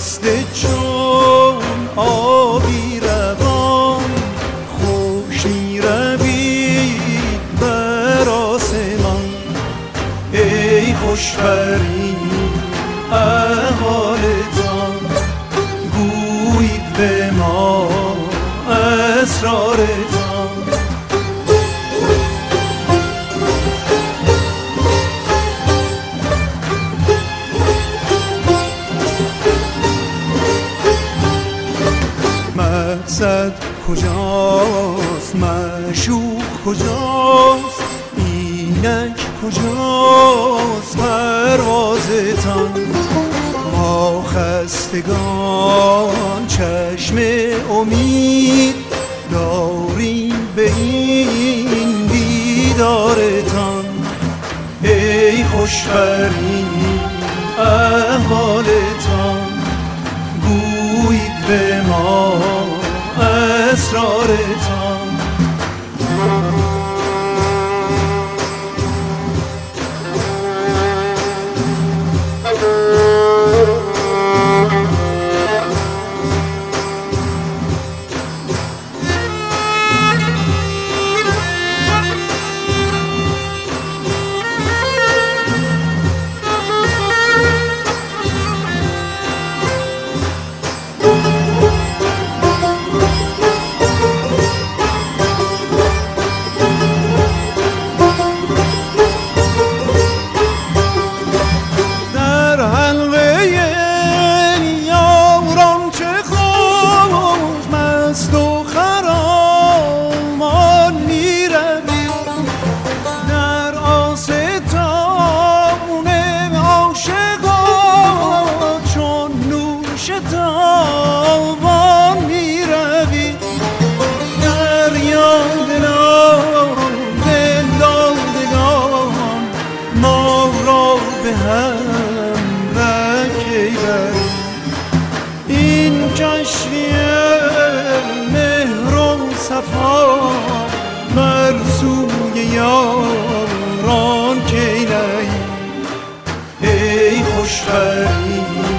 خسته چون آبی روان خوش می روید بر آسمان. ای خوشبری احوالتان گویید به ما اسرارتان. مقصد کجاست معشوق کجاست اینک کجاست پروازتان. ما خستگان چشم امید داریم به این دیدارتان. ای خوشبری احوالتان گویید به ما اسرارتان. مرسوم یاران کی نهی. ای خوشبری